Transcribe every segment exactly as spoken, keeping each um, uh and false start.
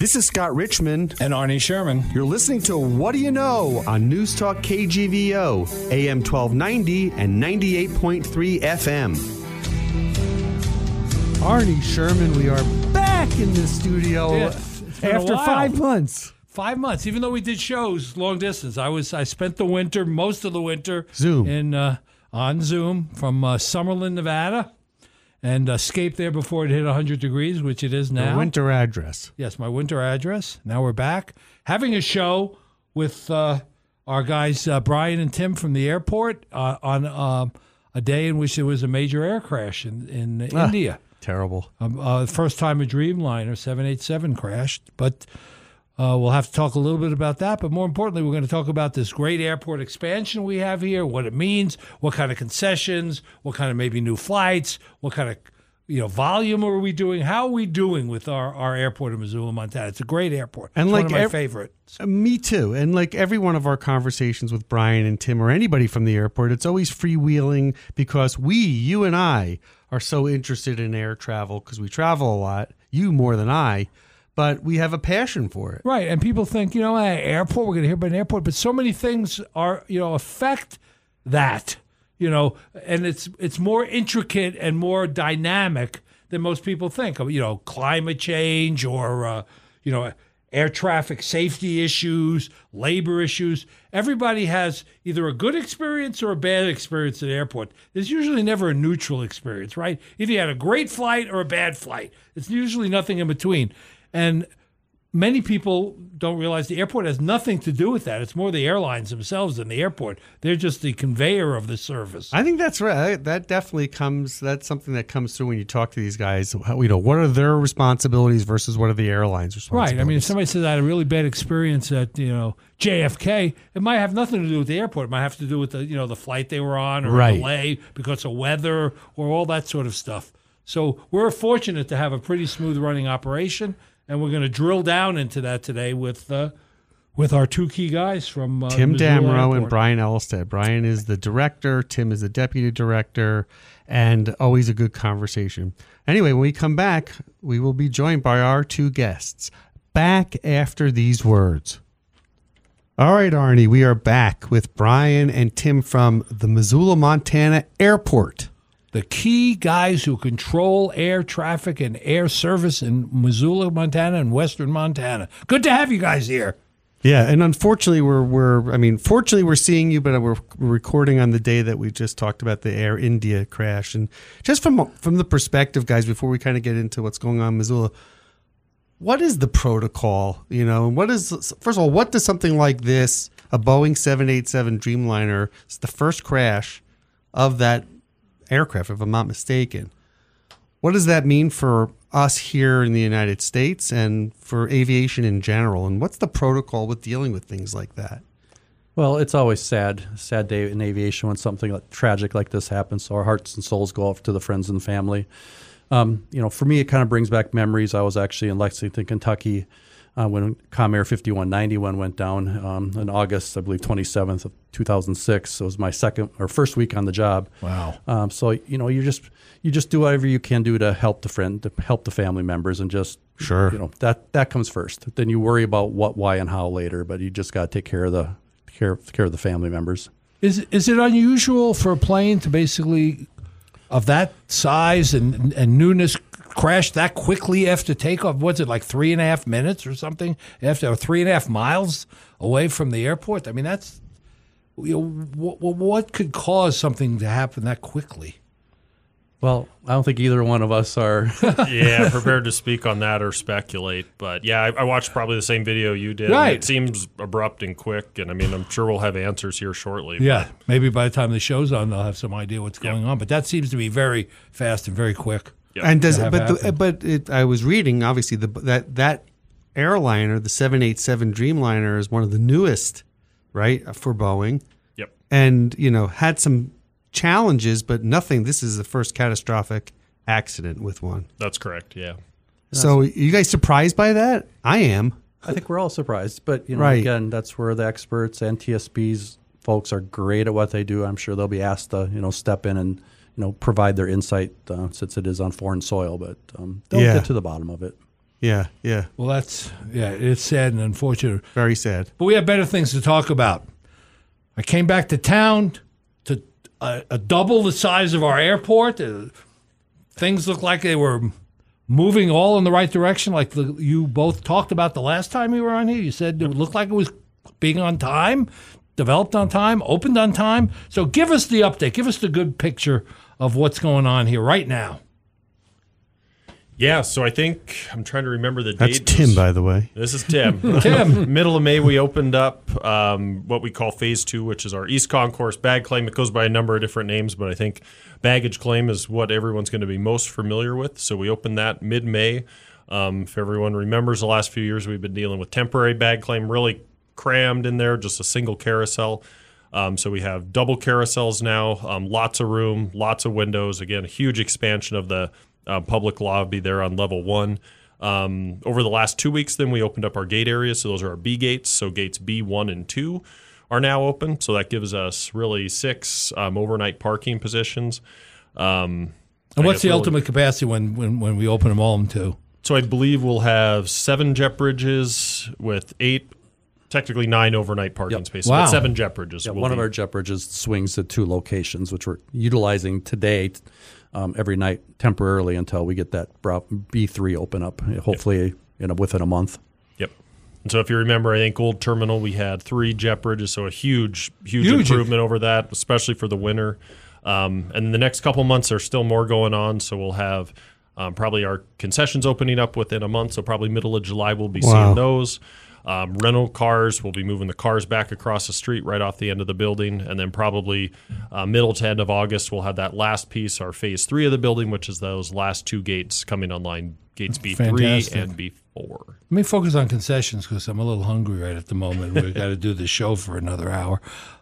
This is Scott Richmond. And Arnie Sherman. You're listening to What Do You Know on News Talk K G V O, A M twelve ninety and ninety-eight point three F M. Arnie Sherman, we are back in the studio Yeah, after five months. Five months, even though we did shows long distance. I was I spent the winter, most of the winter, Zoom in uh, on Zoom from uh, Summerlin, Nevada, and escaped there before it hit one hundred degrees, which it is now. The winter address. Yes, my winter address. Now we're back having a show with uh, our guys uh, Brian and Tim from the airport uh, on uh, a day in which there was a major air crash in in Ah, India. Terrible. Um, uh, first time a Dreamliner seven eighty-seven crashed, but. Uh, we'll have to talk a little bit about that, but more importantly, we're going to talk about this great airport expansion we have here, what it means, what kind of concessions, what kind of maybe new flights, what kind of you know volume are we doing, how are we doing with our, our airport in Missoula, Montana. It's a great airport. And it's like one of my ev- favorites. Me too. And like every one of our conversations with Brian and Tim or anybody from the airport, it's always freewheeling because we, you and I, are so interested in air travel because we travel a lot, you more than I. But we have a passion for it. Right, and people think, you know, eh, airport, we're going to hear about an airport, but so many things are, you know, affect that, you know, and it's it's more intricate and more dynamic than most people think. You know, climate change or, uh, you know, air traffic safety issues, labor issues. Everybody has either a good experience or a bad experience at the airport. There's usually never a neutral experience, right? Either you had a great flight or a bad flight. It's usually nothing in between. And many people don't realize the airport has nothing to do with that. It's more the airlines themselves than the airport. They're just the conveyor of the service. I think that's right. That definitely comes, that's something that comes through when you talk to these guys. How, you know, what are their responsibilities versus what are the airlines' responsibilities? Right. I mean, if somebody says I had a really bad experience at, you know, J F K, it might have nothing to do with the airport. It might have to do with the, you know, the flight they were on or right. a delay because of weather or all that sort of stuff. So we're fortunate to have a pretty smooth running operation. And we're going to drill down into that today with uh, with our two key guys from uh, Tim Missoula Damrow Airport. and Brian Elstad. Brian is the director. Tim is the deputy director. And always a good conversation. Anyway, when we come back, we will be joined by our two guests. Back after these words. All right, Arnie, we are back with Brian and Tim from the Missoula, Montana Airport. The key guys who control air traffic and air service in Missoula, Montana, and western Montana. Good to have you guys here. Yeah, and unfortunately, we're we're I mean, fortunately, we're seeing you, but we're recording on the day that we just talked about the Air India crash. And just from from the perspective, guys, before we kind of get into what's going on in Missoula, what is the protocol? You know, and what is first of all, what does something like this, a Boeing seven eighty-seven Dreamliner, it's the first crash of that aircraft, if I'm not mistaken. What does that mean for us here in the United States and for aviation in general? And what's the protocol with dealing with things like that? Well, it's always sad, sad day in aviation when something like, tragic like this happens. So our hearts and souls go off to the friends and family. Um, you know, for me, it kind of brings back memories. I was actually in Lexington, Kentucky, uh, when Comair fifty-one ninety-one went down um, in August, I believe, twenty-seventh of two thousand six. So it was my second or first week on the job. Wow. Um, so you know, you just you just do whatever you can do to help the friend, to help the family members, and just sure, you know, that that comes first. Then you worry about what, why, and how later. But you just got to take care of the care care of the family members. Is is it unusual for a plane to basically of that size and and newness crash that quickly after takeoff? Was it like three and a half minutes or something after, or three and a half miles away from the airport? I mean, that's, you know, what, what could cause something to happen that quickly? Well, I don't think either one of us are yeah prepared to speak on that or speculate. But yeah, I, I watched probably the same video you did. Right. It seems abrupt and quick, and I mean, I'm sure we'll have answers here shortly. Yeah, maybe by the time the show's on, they'll have some idea what's going yep. on. But that seems to be very fast and very quick. Yep. And does but the, but it, I was reading obviously the that that airliner, the seven eighty-seven Dreamliner, is one of the newest, right, for Boeing. Yep. And you know had some challenges, but nothing. This is the first catastrophic accident with one. That's correct. Yeah. So, you guys surprised by that? I am. I think we're all surprised, but you know, right. again, that's where the experts and T S B's folks are great at what they do. I'm sure they'll be asked to, you know, step in and, you know, provide their insight uh, since it is on foreign soil, but um, they'll yeah. get to the bottom of it. Yeah, yeah. Well, that's yeah. It's sad and unfortunate. Very sad. But we have better things to talk about. I came back to town to uh, a double the size of our airport. Uh, things look like they were moving all in the right direction, like the, you both talked about the last time you were on here. You said it looked like it was being on time, developed on time, opened on time. So give us the update. Give us the good picture of what's going on here right now. Yeah, so I think I'm trying to remember the That's date. Tim, by the way. This is Tim. Tim. Middle of May, we opened up um, what we call Phase Two, which is our East Concourse bag claim. It goes by a number of different names, but I think baggage claim is what everyone's going to be most familiar with. So we opened that mid-May. Um, if everyone remembers, the last few years we've been dealing with temporary bag claim, really crammed in there, just a single carousel. Um, so we have double carousels now, um, lots of room, lots of windows. Again, a huge expansion of the Uh, public lobby there on level one. Um, over the last two weeks, then we opened up our gate areas. So those are our B gates. So gates B, one, and two are now open. So that gives us really six um, overnight parking positions. Um, And I what's guess the really- ultimate capacity when, when, when we open them all to? So I believe we'll have seven jet bridges with eight, technically nine overnight parking Yep. spaces. Wow. But seven jet bridges. Yeah, will one be- of our jet bridges swings to two locations, which we're utilizing today um, every night temporarily until we get that B three open up, hopefully in a, within a month. Yep. And so if you remember, I think Old Terminal, we had three jet bridges, so a huge, huge, Huge. improvement over that, especially for the winter. Um, and the next couple months, there's still more going on, so we'll have um, probably our concessions opening up within a month, so probably middle of July we'll be Wow. seeing those. Um, rental cars, we'll be moving the cars back across the street right off the end of the building. And then probably uh, middle to end of August, we'll have that last piece, our phase three of the building, which is those last two gates coming online, gates B three Fantastic. and B four. Let me focus on concessions because I'm a little hungry right at the moment. We've got to do the show for another hour.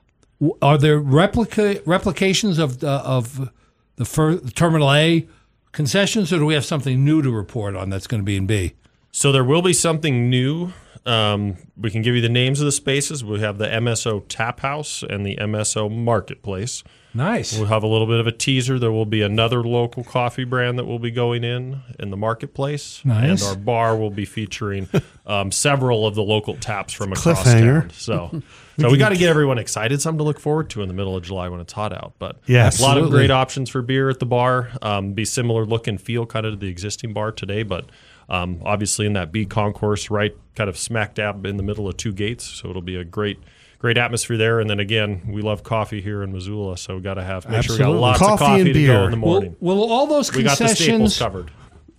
W- Are there replica replications of the, of the fir- Terminal A concessions, or do we have something new to report on that's going to be in B? So there will be something new. Um, we can give you the names of the spaces. We have the M S O Tap House and the M S O Marketplace. Nice. We'll have a little bit of a teaser. There will be another local coffee brand that will be going in in the Marketplace. Nice. And our bar will be featuring um, several of the local taps from across Cliffhanger. town. So, so we got to get everyone excited. Something to look forward to in the middle of July when it's hot out. But Yes. a lot of Absolutely. great options for beer at the bar. Um, be similar look and feel kind of to the existing bar today, but Um, obviously in that B concourse, right, kind of smack dab in the middle of two gates. So it'll be a great, great atmosphere there. And then again, we love coffee here in Missoula, so we got to have make sure we got Absolutely. lots Coffee of coffee and to beer. go in the Will, morning. will all those We got the staples concessions covered.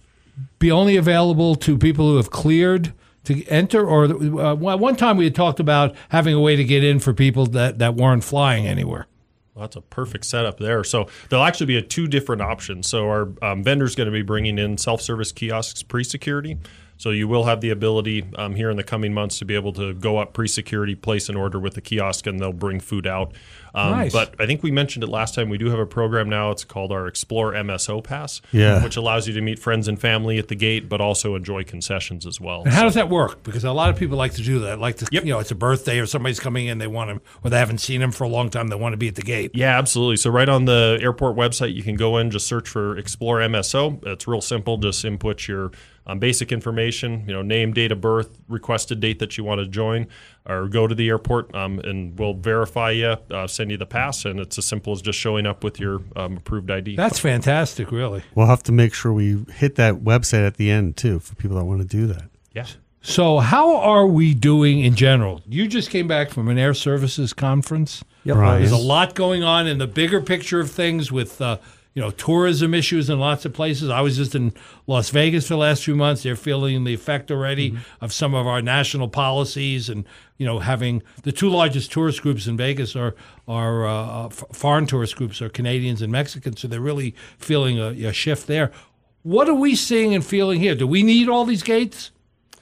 be only available to people who have cleared to enter? Or uh, one time we had talked about having a way to get in for people that, that weren't flying anywhere. Well, that's a perfect setup there. So there'll actually be a two different options. So our um, vendor's going to be bringing in self-service kiosks pre-security. So you will have the ability um, here in the coming months to be able to go up pre-security, place an order with the kiosk, and they'll bring food out. Um, Nice. But I think we mentioned it last time. We do have a program now. It's called our Explore M S O Pass, Yeah. which allows you to meet friends and family at the gate, but also enjoy concessions as well. And how So- does that work? Because a lot of people like to do that. Like to, Yep. you know, it's a birthday or somebody's coming in, they want them, or they haven't seen them for a long time, they want to be at the gate. Yeah, absolutely. So right on the airport website, you can go in, just search for Explore M S O. It's real simple. Just input your um, basic information, you know, name, date of birth, requested date that you want to join, or go to the airport, um, and we'll verify you, uh, send you the pass, and it's as simple as just showing up with your um, approved I D. That's fantastic, really. We'll have to make sure we hit that website at the end, too, for people that want to do that. Yeah. So, how are we doing in general? You just came back from an air services conference. Yep. Right. There's a lot going on in the bigger picture of things with, uh, you know, tourism issues in lots of places. I was just in Las Vegas for the last few months. They're feeling the effect already of some of our national policies, and you know, having the two largest tourist groups in Vegas are are uh, f- foreign tourist groups, are Canadians and Mexicans. So they're really feeling a, a shift there. What are we seeing and feeling here? Do we need all these gates?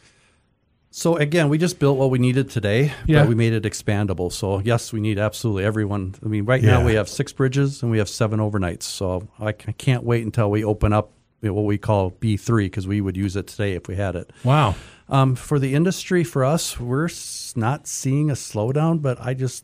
So again, we just built what we needed today, Yeah. but we made it expandable. So yes, we need absolutely everyone. I mean, right Yeah. now we have six bridges and we have seven overnights. So I c- can't wait until we open up, you know, what we call B three, because we would use it today if we had it. Wow. Um, for the industry, for us, we're s- not seeing a slowdown, but I just,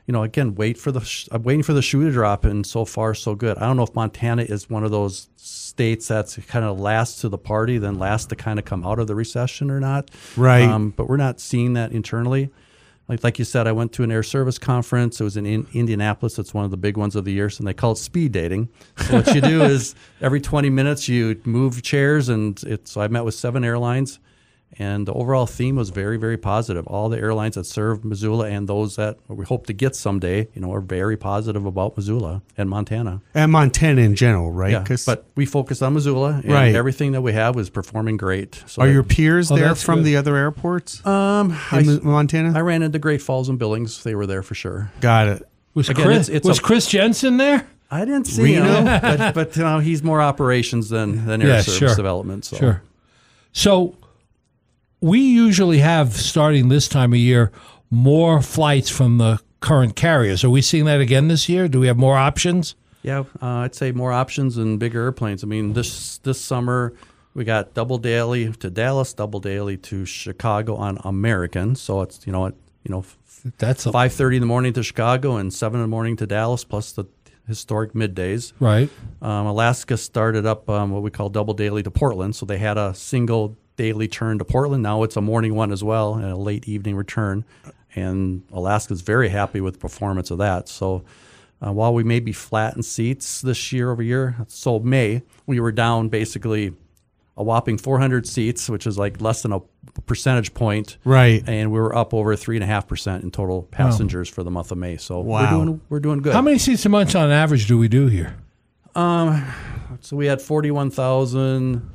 you know, again, wait for the sh- I'm waiting for the shoe to drop, and so far so good. I don't know if Montana is one of those states that's kind of last to the party, then last to kind of come out of the recession or not. Right. Um, but we're not seeing that internally. Like like you said, I went to an air service conference. It was in, in Indianapolis. It's one of the big ones of the year, and they call it speed dating. So what you do is every twenty minutes you move chairs, and it's. So I met with seven airlines, and the overall theme was very, very positive. All the airlines that serve Missoula and those that we hope to get someday, you know, are very positive about Missoula and Montana. And Montana in general, right? Yeah, 'Cause- but we focus on Missoula, and Right. everything that we have is performing great. So are that- your peers Oh, there that's from good. the other airports um, I, in Mo- Montana? I ran into Great Falls and Billings. They were there for sure. Got it. Was Again, Chris, it's- it's was a- Chris Jensen there? I didn't see Reno? him, but, but you know, he's more operations than, than air Yeah, service sure. development. So. Sure. So we usually have, starting this time of year, more flights from the current carriers. Are we seeing that again this year? Do we have more options? Yeah, uh, I'd say more options and bigger airplanes. I mean, this this summer we got double daily to Dallas, double daily to Chicago on American. So it's you know it you know That's a, five thirty in the morning to Chicago and seven in the morning to Dallas, plus the historic middays. right. Um, Alaska started up um, what we call double daily to Portland. So they had a single daily turn to Portland. Now it's a morning one as well and a late evening return. And Alaska's very happy with the performance of that. So uh, while we may be flat in seats this year over year, so May, we were down basically a whopping four hundred seats, which is like less than a percentage point. Right. And we were up over three and a half percent in total passengers for the month of May. So Wow. we're doing we're doing good. How many seats a month on average do we do here? Um, so we had forty-one thousand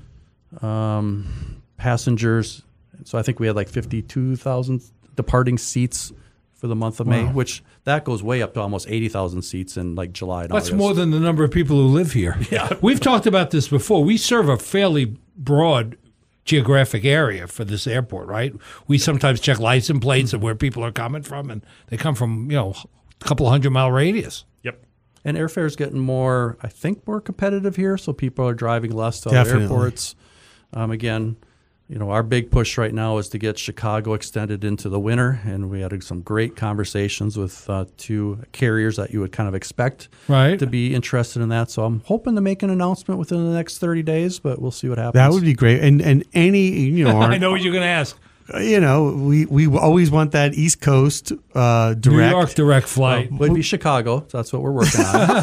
um, passengers. So I think we had like fifty-two thousand departing seats for the month of May, Wow. which that goes way up to almost eighty thousand seats in like July and That's August. more than the number of people who live here. Yeah. We've talked about this before. We serve a fairly broad geographic area for this airport, right? We sometimes check license plates of where people are coming from, and they come from, you know, a couple of hundred mile radius. Yep. And airfare's getting more, I think, more competitive here. So people are driving less to Definitely. other airports. Um, again, you know, our big push right now is to get Chicago extended into the winter, and we had some great conversations with uh, two carriers that you would kind of expect Right. to be interested in that. So I'm hoping to make an announcement within the next thirty days, but we'll see what happens. That would be great. And and any you know, our, I know what you're going to ask. you know, we we always want that East Coast uh, direct. New York direct flight. would be Chicago. So that's what we're working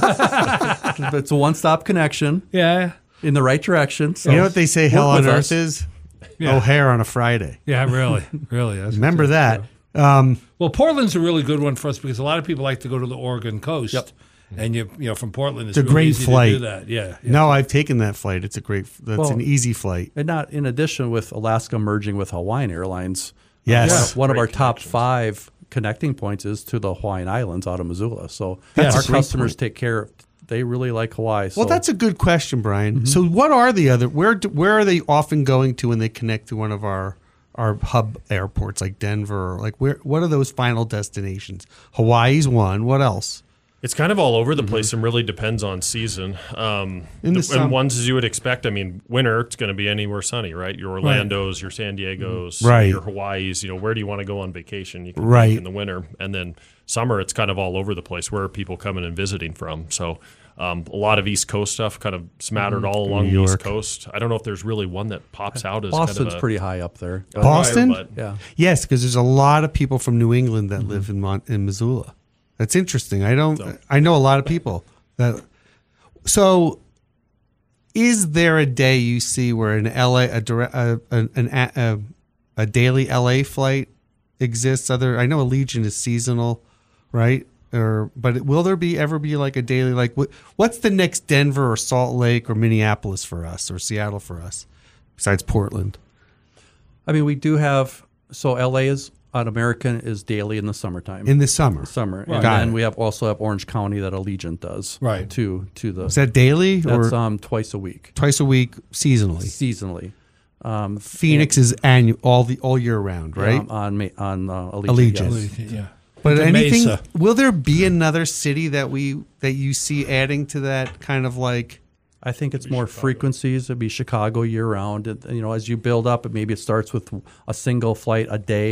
on. It's a one-stop connection yeah. in the right direction. So You know what they say? Hell work on with earth us. is Yeah. O'Hare on a Friday. Yeah, really. Really. That's Remember that's that. true. Um, Well, Portland's a really good one for us because a lot of people like to go to the Oregon coast. Yep. And you you know from Portland it's, It's a really great easy flight. to do that. Yeah. yeah. no, I've taken that flight. It's a great. That's Well, an easy flight. And not in addition with Alaska merging with Hawaiian Airlines. Yes. One, one of Great our top connections. five connecting points is to the Hawaiian Islands out of Missoula. So That's our a great customers point. take care of, they really like Hawaii. So Well, that's a good question, Brian. Mm-hmm. So, what are the other? Where do, where are they often going to when they connect to one of our our hub airports like Denver? Or like where? What are those final destinations? Hawaii's one. What else? It's kind of all over the place and really depends on season. Um, In the the, sum- and ones as you would expect. I mean, winter, it's going to be anywhere sunny, right? Your Orlandos, your San Diegos, Right. your Hawaiis. You know, where do you want to go on vacation? You can Right. pick in the winter, and then summer, it's kind of all over the place. Where are people coming and visiting from? So. Um, a lot of East Coast stuff kind of smattered all along New the East York. Coast. I don't know if there's really one that pops out as Boston's kind of a, pretty high up there. But Boston? but- yeah. Yes, because there's a lot of people from New England that live in Mon- in Missoula. That's interesting. I don't. So- I know a lot of people that. So, is there a day you see where an L A a direct a, an an a, a, a daily L A flight exists? Other I know Allegiant is seasonal, right? Or but will there be ever be like a daily like what, what's the next Denver or Salt Lake or Minneapolis for us or Seattle for us besides Portland? I mean, we do have, so L A is on American is daily in the summertime. In the summer. summer. Right. And Got then it. we have also have Orange County that Allegiant does. Right. To, to the, Is that daily that's or um, twice a week, twice a week seasonally? seasonally. Um, Phoenix is annual all the all year round, right? um, on Ma- on uh, Allegiant. Allegiant. yes. Yeah. but to anything Mesa. will there be another city that we that you see adding to that kind of like I think it's more frequencies. It'd be Chicago year round. And, you know, as you build up, maybe it starts with a single flight a day,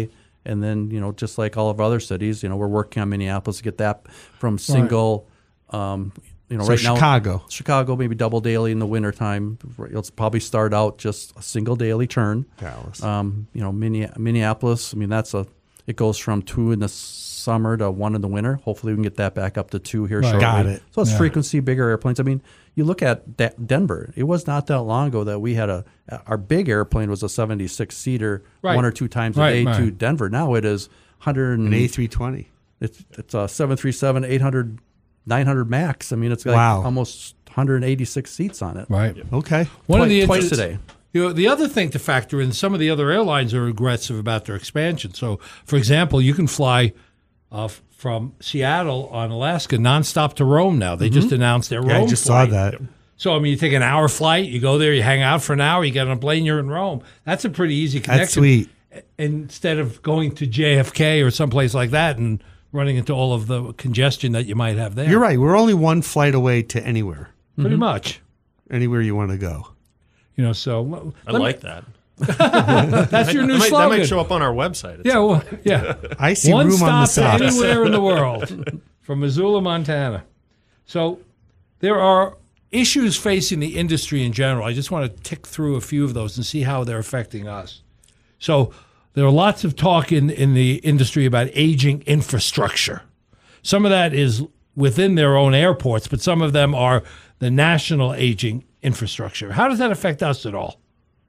And then, you know, just like all of our other cities, you know, we're working on Minneapolis to get that from single, um, you know, So right now. Chicago. Chicago, maybe double daily in the wintertime. It'll probably start out just a single daily turn. Dallas. Um, you know, Minneapolis, I mean, that's a, it goes from two in the summer to one in the winter. Hopefully we can get that back up to two here Right. shortly. Got it. So it's Yeah. frequency, bigger airplanes. I mean, you look at De- Denver. It was not that long ago that we had a, our big airplane was a seventy-six seater Right. one or two times a Right, day right. to Denver. Now it is one hundred An and, A three twenty. it's, it's a seven thirty-seven, eight hundred, nine hundred max. I mean, it's like Wow. almost one hundred eighty-six seats on it. Right. Okay. One of Twi- the twice interest- a day. You know, the other thing to factor in, some of the other airlines are aggressive about their expansion. So, for example, you can fly uh, f- from Seattle on Alaska nonstop to Rome now. They just announced their Yeah, Rome I just flight. saw that. So, I mean, you take an hour flight, you go there, you hang out for an hour, you get on a plane, you're in Rome. That's a pretty easy connection. That's sweet. Instead of going to J F K or someplace like that and running into all of the congestion that you might have there. You're right. We're only one flight away to anywhere. Pretty much. Anywhere you want to go. You know, so I let me- like that. that's your new that, might, that slogan. might show up on our website. Yeah, well, yeah. I see One room on the stop to side. anywhere in the world from Missoula, Montana. So there are issues facing the industry in general. I just want to tick through a few of those and see how they're affecting us. So there are lots of talk in, in the industry about aging infrastructure. Some of that is within their own airports, but some of them are the national aging infrastructure. How does that affect us at all?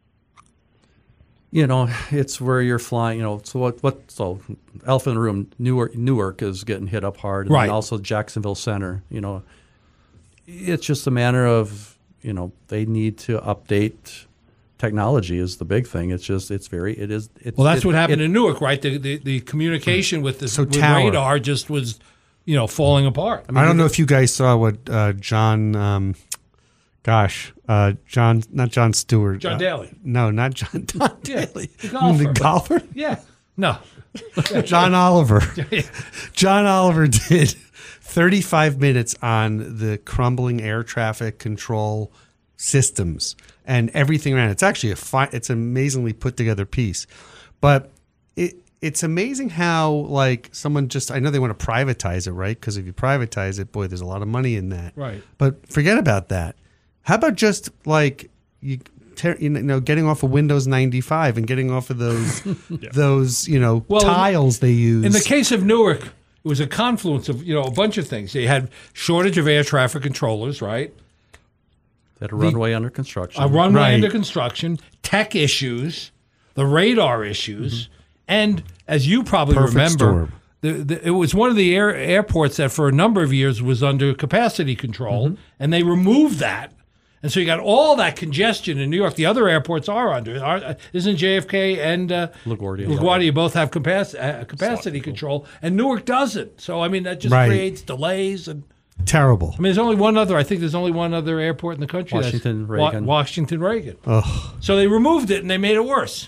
You know, it's where you're flying. You know, so what? What? So, elephant in the room. Newark, Newark is getting hit up hard, and Right. then also Jacksonville Center. You know, it's just a matter of you know they need to update. Technology is the big thing. It's just it's very it is. It's, Well, that's it- what happened it- in Newark, right? The the, the communication with the So with tower. radar just was, you know, falling apart. I don't know if you guys saw what uh, John, um, gosh, uh, John, not John Stewart. John uh, Daly. No, not John, John Yeah, Daly. the You mean the golfer. golfer? Yeah. No. John Oliver. John Oliver did thirty-five minutes on the crumbling air traffic control systems and everything around it. It's actually a fi- it's an amazingly put together piece. But it it's amazing how like someone just I know they want to privatize it, right? Because if you privatize it, boy, there's a lot of money in that. Right. But forget about that. How about just like you ter- you know getting off of Windows ninety-five and getting off of those those, you know, Well, in- tiles they use. In the case of Newark, it was a confluence of, you know, a bunch of things. They had shortage of air traffic controllers, right? That a runway under construction. A runway Right. under construction, tech issues, the radar issues, and as you probably Perfect remember, storm. the, the, it was one of the air, airports that for a number of years was under capacity control, and they removed that. And so you got all that congestion in New York. The other airports are under. Are, isn't J F K and uh, LaGuardia. LaGuardia both have capac- uh, capacity control, and Newark doesn't. So, I mean, that just Right. creates delays and. Terrible. I mean, there's only one other. I think there's only one other airport in the country. Washington, that's, Wa- Reagan. Washington Reagan. Ugh. So they removed it and they made it worse.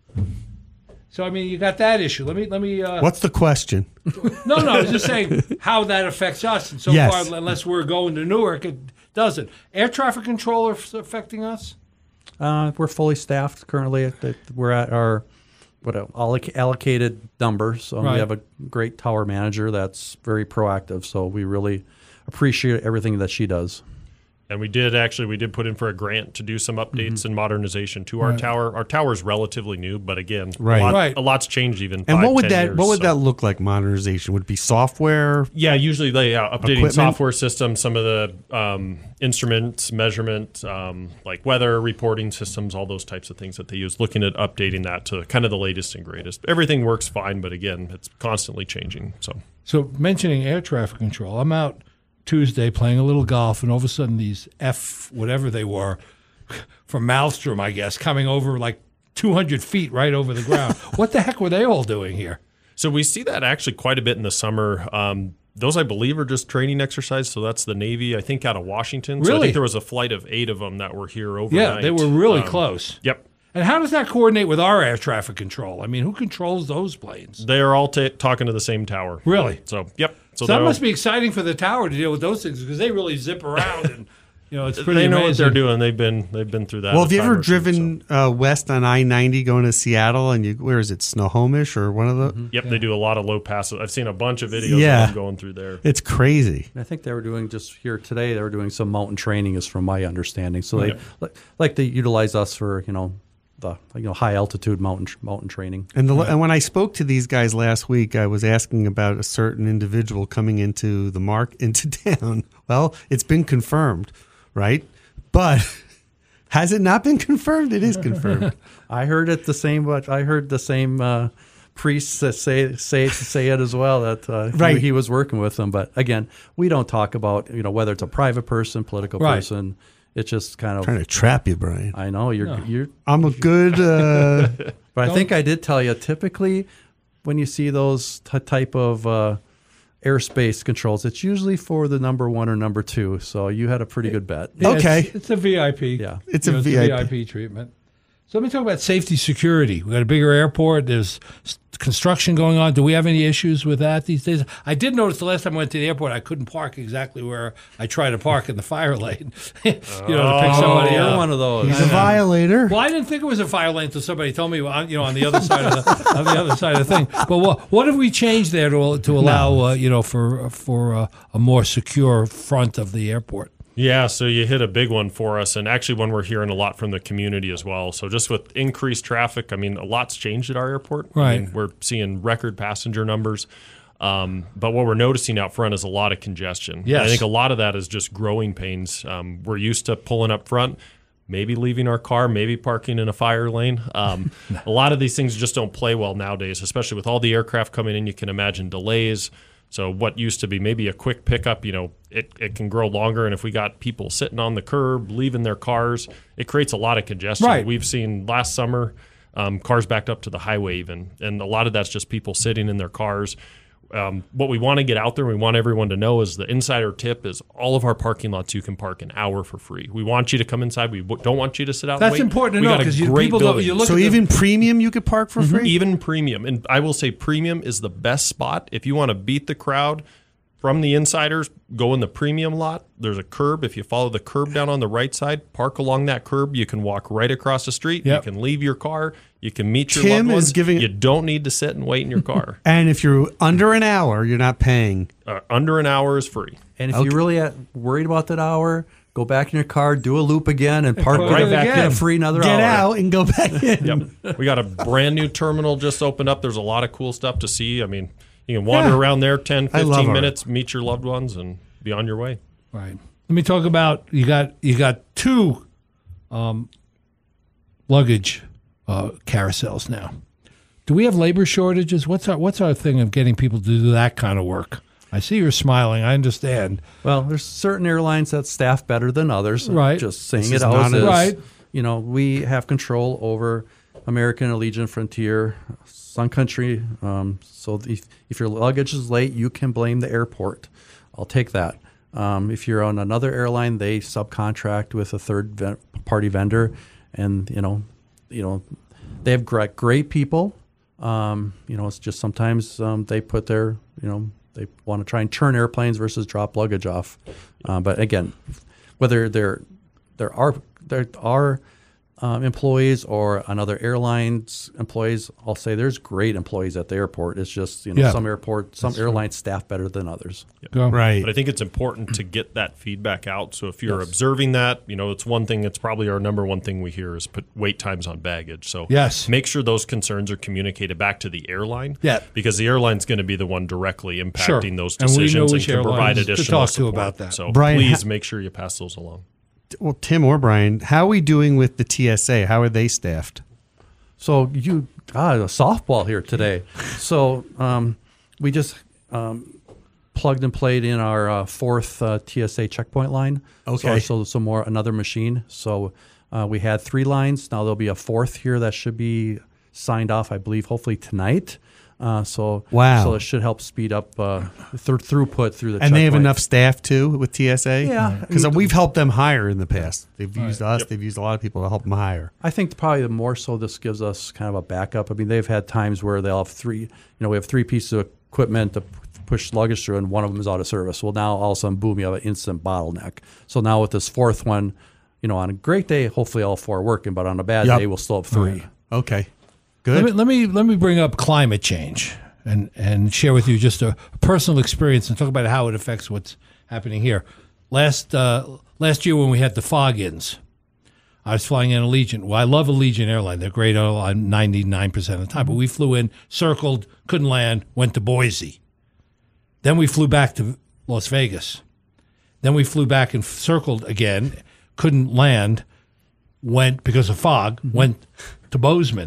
So I mean, you got that issue. Let me let me. Uh, What's the question? no, no. I was just saying how that affects us. And so Yes. far, unless we're going to Newark, it doesn't. Air traffic control are affecting us. Uh, we're fully staffed currently. At the, we're at our what uh, alloc- allocated numbers. So Right. we have a great tower manager that's very proactive. So we really appreciate everything that she does. And we did actually we did put in for a grant to do some updates Mm-hmm. and modernization to our Right. tower. Our tower is relatively new, but again, Right. a, lot, Right. a lot's changed even. And five, what would ten that years, what would so. that look like? Modernization would it be software. Yeah, usually they yeah, updating Equipment? software systems, some of the um, instruments, measurement, um, like weather reporting systems, all those types of things that they use. Looking at updating that to kind of the latest and greatest. Everything works fine, but again, it's constantly changing. So So mentioning air traffic control, I'm out Tuesday playing a little golf, and all of a sudden these F whatever they were from Maelstrom, I guess, coming over like two hundred feet right over the ground. What the heck were they all doing here? So we see that actually quite a bit in the summer. Um, those, I believe, are just training exercise. So that's the Navy, I think, out of Washington. So I Really? think there was a flight of eight of them that were here overnight. Yeah, they were really Um, close. Yep. And how does that coordinate with our air traffic control? I mean, who controls those planes? They are all ta talking to the same tower. Really? So, yep. So So, that they're must all- be exciting for the tower to deal with those things because they really zip around and, You know, it's pretty They know what amazing. they're doing. They've been they've been through that. Well, a have you time ever or two, driven uh, west on I ninety going to Seattle and you where is it, Snohomish or one of the? so. Yep, they do a lot of low passes. I've seen a bunch of videos Yeah. of them going through there. It's crazy. I think they were doing just here today. They were doing some mountain training, is from my understanding. So they Yeah. like, like they utilize us for you know the you know high altitude mountain mountain training. And the and when I spoke to these guys last week, I was asking about a certain individual coming into the mark into town. Well, it's been confirmed, right? But has it not been confirmed? It is confirmed. I heard it the same. But I heard the same uh, priests that say say say it as well. That uh, Right. he, he was working with them. But again, we don't talk about you know whether it's a private person, political Right. person. It's just kind of. Trying to trap you, Brian. I know you're you're. I'm a good. Uh, But I think I did tell you. Typically, when you see those t- type of uh, airspace controls, it's usually for the number one or number two. So you had a pretty good bet. Yeah, Okay. It's, it's a V I P. Yeah. It's You a know, V I P. V I P treatment. So let me talk about safety security. We got a bigger airport. There's s- construction going on. Do we have any issues with that these days? I did notice the last time I went to the airport, I couldn't park exactly where I try to park in the fire lane. you know, to pick somebody You're up. one of those. he's a violator. Well, I didn't think it was a fire lane until somebody told me, on, you know, on the other side of the on the other side of the thing. But what what have we changed there to to allow uh, you know for for uh, a more secure front of the airport? Yeah, so you hit a big one for us, and actually one we're hearing a lot from the community as well. So just with increased traffic, I mean, a lot's changed at our airport. I Right. mean, we're seeing record passenger numbers. Um, but what we're noticing out front is a lot of congestion. Yes. I think a lot of that is just growing pains. Um, we're used to pulling up front, maybe leaving our car, maybe parking in a fire lane. Um, a lot of these things just don't play well nowadays, especially with all the aircraft coming in. You can imagine delays. So what used to be maybe a quick pickup, you know, it, it can grow longer. And if we got people sitting on the curb, leaving their cars, it creates a lot of congestion. Right. We've seen last summer um, cars backed up to the highway even. And a lot of that's just people sitting in their cars. Um, what we want to get out there, we want everyone to know is the insider tip is all of our parking lots you can park an hour for free. We want you to come inside. We w- don't want you to sit out and That's wait. important to We know got a because you, great people don't. building. You look So at the- even premium you could park for free? Even premium. And I will say premium is the best spot. If you want to beat the crowd from the insiders, go in the premium lot. There's a curb. If you follow the curb down on the right side, park along that curb. You can walk right across the street. Yep. You can leave your car. You can meet your Tim loved is ones. giving- You don't need to sit and wait in your car. And if you're under an hour, you're not paying. uh, under an hour is free. And if you're really at, worried about that hour, go back in your car, do a loop again, and park Go right again. back in a free another Get hour. out and go back in. Yep. We got a brand new terminal just opened up. There's a lot of cool stuff to see. I mean, you can wander Yeah. around there ten, I love fifteen our- minutes, meet your loved ones, and be on your way. Right. Let me talk about you got you got two um, luggage uh, carousels now. Do we have labor shortages? What's our what's our thing of getting people to do that kind of work? I see you're smiling. I understand. Well, there's certain airlines that staff better than others. Right. Just saying This it is how not it a- is. Right. You know, we have control over American, Allegiant, Frontier, Sun Country. Um, so if, if your luggage is late, you can blame the airport. I'll take that. Um, if you're on another airline, they subcontract with a third ven- party vendor, and you know, you know, they have great, great people. Um, you know, it's just sometimes um, they put their, you know, they want to try and turn airplanes versus drop luggage off. Uh, but again, whether they're there are there are um, employees or another airline's employees, I'll say there's great employees at the airport. It's just you know Yeah. some airport some airlines staff better than others. Go. Right. But I think it's important to get that feedback out. So if you're observing that, you know, it's one thing, it's probably our number one thing we hear is put wait times on baggage. So Yes. make sure those concerns are communicated back to the airline. Yeah. Because the airline's going to be the one directly impacting Sure. those And we know decisions and, which can provide airlines to additional talk to support. about that. So Brian, please ha- make sure you pass those along. Well, Tim or Brian, how are we doing with the T S A? How are they staffed? So you ah, a softball here today. So um, we just um, plugged and played in our uh, fourth uh, T S A checkpoint line. Okay. So, so some more another machine. So uh, we had three lines. Now there'll be a fourth here that should be signed off, I believe, hopefully tonight. Uh, so Wow. So it should help speed up uh, th- throughput through the. And they have checkpoint. enough staff too with T S A? Yeah. Because we've helped them hire in the past. They've used us. Yep. They've used a lot of people to help them hire. I think probably the more so this gives us kind of a backup. I mean, they've had times where they'll have three, you know, we have three pieces of equipment, the push luggage through, and one of them is out of service. Well, now all of a sudden, boom, you have an instant bottleneck. So now with this fourth one, you know, on a great day, hopefully all four are working, but on a bad Yep. day, we'll still have three. Okay. Let Good. me, let me let me bring up climate change and and share with you just a personal experience and talk about how it affects what's happening here. Last uh, last year when we had the fog-ins, I was flying in Allegiant. Well, I love Allegiant Airline. They're great airline ninety-nine percent of the time. But we flew in, circled, couldn't land, went to Boise. Then we flew back to Las Vegas. Then we flew back and circled again, couldn't land, went, because of fog, went to Bozeman.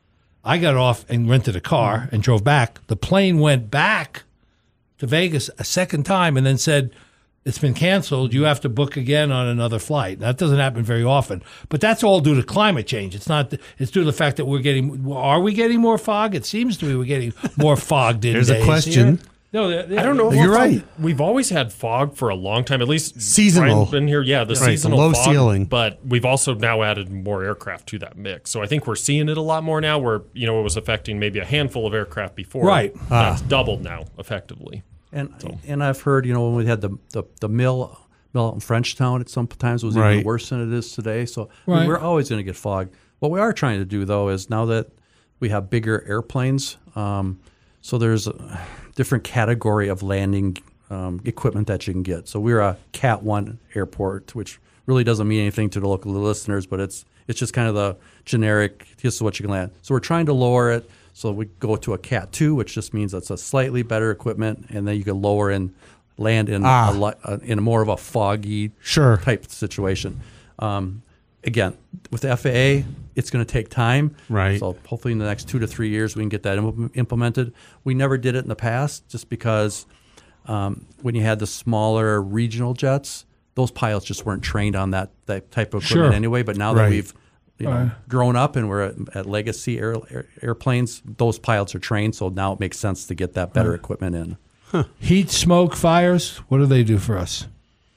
I got off and rented a car and drove back. The plane went back to Vegas a second time and then said, it's been canceled. You have to book again on another flight. That doesn't happen very often, but that's all due to climate change. It's not. It's due to the fact that we're getting. Are we getting more fog? It seems to be we're getting more fogged in There's days a question. here. No, they're- they're- I don't know. You're if right. We've always had fog for a long time, at least Seasonal. Brian's been here, yeah, the Right, seasonal low fog, ceiling. But we've also now added more aircraft to that mix. So I think we're seeing it a lot more now. Where you know it was affecting maybe a handful of aircraft before. Right. That's doubled now, effectively. And and I've heard, you know, when we had the the, the mill mill out in Frenchtown, it sometimes was even Right. worse than it is today. So I mean, Right. we're always going to get fog. What we are trying to do, though, is now that we have bigger airplanes, um, so there's a different category of landing um, equipment that you can get. So we're a Cat one airport, which really doesn't mean anything to the local listeners, but it's it's just kind of the generic, this is what you can land. So we're trying to lower it. So we go to a Cat two, which just means it's a slightly better equipment, and then you can lower and land in Ah. a li- uh, in a more of a foggy Sure. type situation. Um, again, with the F A A, it's going to take time. Right. So hopefully in the next two to three years we can get that im- implemented. We never did it in the past just because um, when you had the smaller regional jets, those pilots just weren't trained on that, that type of equipment Sure. anyway. But now Right. that we've you know, Right. grown up and we're at, at legacy air, air, airplanes, those pilots are trained. So now it makes sense to get that better equipment in. Heat, smoke, fires. What do they do for us?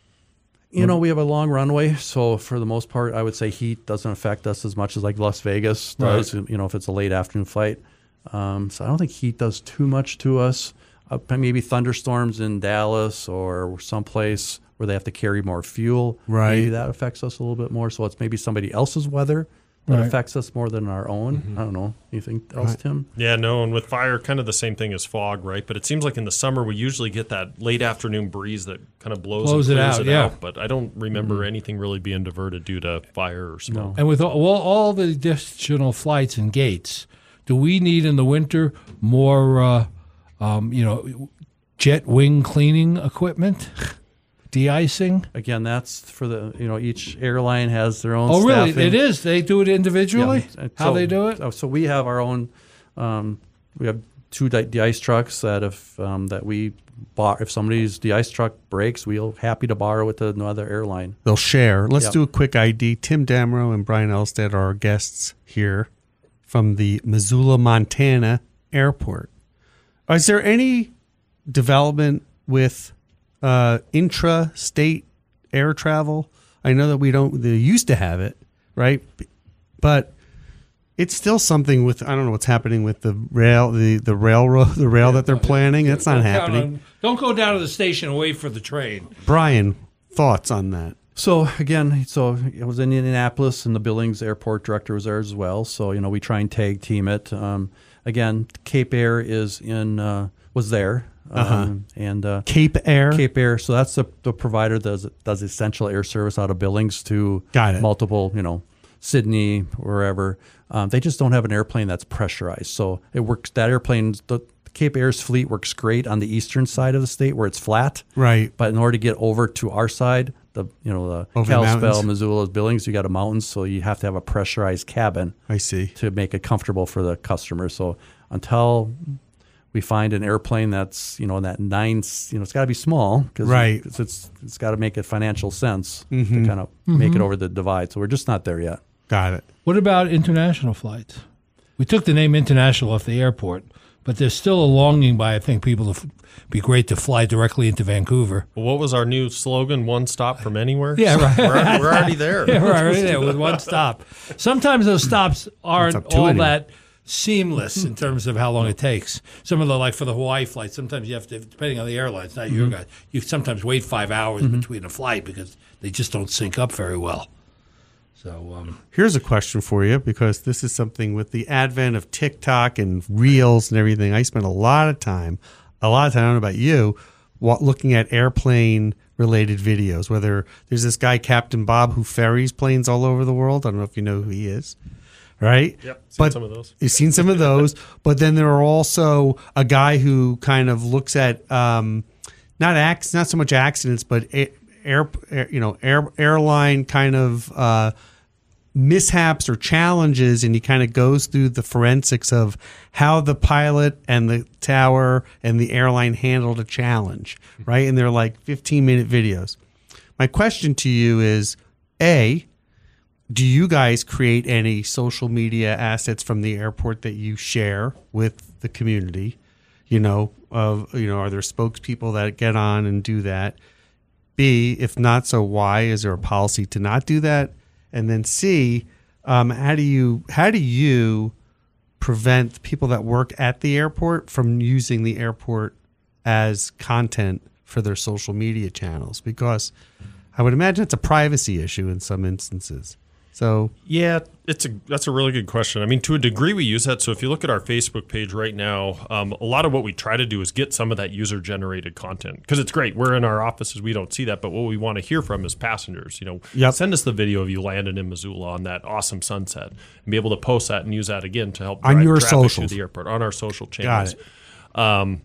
You know, we have a long runway, so for the most part, I would say heat doesn't affect us as much as like Las Vegas does. You know, if it's a late afternoon flight, um, so I don't think heat does too much to us. Uh, maybe thunderstorms in Dallas or someplace where they have to carry more fuel. Right. Maybe that affects us a little bit more. So it's maybe somebody else's weather that Right. affects us more than our own. I don't know. Anything else, Tim? Yeah, no, and with fire, kind of the same thing as fog, right? But it seems like in the summer we usually get that late afternoon breeze that kind of blows, Blows it and clears out, it yeah. out. But I don't remember anything really being diverted due to fire or smoke. And with all, all, all the additional flights and gates, do we need in the winter more, uh, um, you know, jet wing cleaning equipment, de-icing? Again, that's for the, you know, each airline has their own Oh, really? staffing. It is. They do it individually. Yeah. How So- they do it? So, so we have our own. Um, we have two de- de-ice trucks that if um, that we bought. If somebody's de-ice truck breaks, we'll happy to borrow it to another airline. They'll share. Let's Yep. do a quick I D. Tim Damrow and Brian Elstead are our guests here from the Missoula, Montana airport. Is there any development with uh, intra-state air travel? I know that we don't. They used to have it, right? But it's still something with. I don't know what's happening with the rail, the the railroad, the rail that they're planning. That's not Don't count happening. on- don't go down to the station and wait for the train. Brian, thoughts on that? So again, so I was in Indianapolis, and the Billings Airport director was there as well. So you know, we try and tag team it. Um, again, Cape Air is in uh, was there, um, Uh-huh. and uh, Cape Air. Cape Air. So that's the, the provider that does, does essential air service out of Billings to Got it. multiple, you know, Sydney, wherever. Um, they just don't have an airplane that's pressurized. So it works. That airplane, the Cape Air's fleet works great on the eastern side of the state where it's flat. Right. But in order to get over to our side, the you know the Over the mountains. Kalispell, Missoula, Billings, you got a mountain, so you have to have a pressurized cabin I see. to make it comfortable for the customer. So until we find an airplane that's you know in that nine, you know, it's got to be small because Right. it's it's, it's got to make it financial sense Mhm. to kind of make it over the divide. So we're just not there yet. Got it. What about international flights? We took the name international off the airport, but there's still a longing by, I think, people to f- be great to fly directly into Vancouver. Well, what was our new slogan? One stop from anywhere. Yeah, So right. We're, we're already there. Yeah, right, right there with one stop. Sometimes those stops aren't up to all anyway. that seamless in terms of how long it takes. Some of the, like for the Hawaii flights, sometimes you have to, depending on the airlines, not your guys, you sometimes wait five hours Mm-hmm. between a flight because they just don't sync up very well. So, um, Here's a question for you, because this is something with the advent of TikTok and Reels and everything. I spent a lot of time, a lot of time, I don't know about you, wa- looking at airplane related videos, whether there's this guy, Captain Bob, who ferries planes all over the world. I don't know if you know who he is. Right? Yep, seen but some of those. You've seen some of those. But then there are also a guy who kind of looks at um, not acts, not so much accidents, but air, air, air you know, air, airline kind of uh, mishaps or challenges, and he kind of goes through the forensics of how the pilot and the tower and the airline handled a challenge, right? And they're like fifteen minute videos. My question to you is, A, do you guys create any social media assets from the airport that you share with the community? You know, of you know, are there spokespeople that get on and do that? B, if not, so why? Is there a policy to not do that? And then C, um, how do you how do you prevent people that work at the airport from using the airport as content for their social media channels? Because I would imagine it's a privacy issue in some instances. So Yeah, it's a that's a really good question. I mean, to a degree, we use that. So if you look at our Facebook page right now, um, a lot of what we try to do is get some of that user-generated content, because it's great. We're in our offices, we don't see that, but what we want to hear from is passengers. You know, Yep. send us the video of you landing in Missoula on that awesome sunset, and be able to post that and use that again to help On drive your traffic socials. through the airport on our social Got channels. it. Um,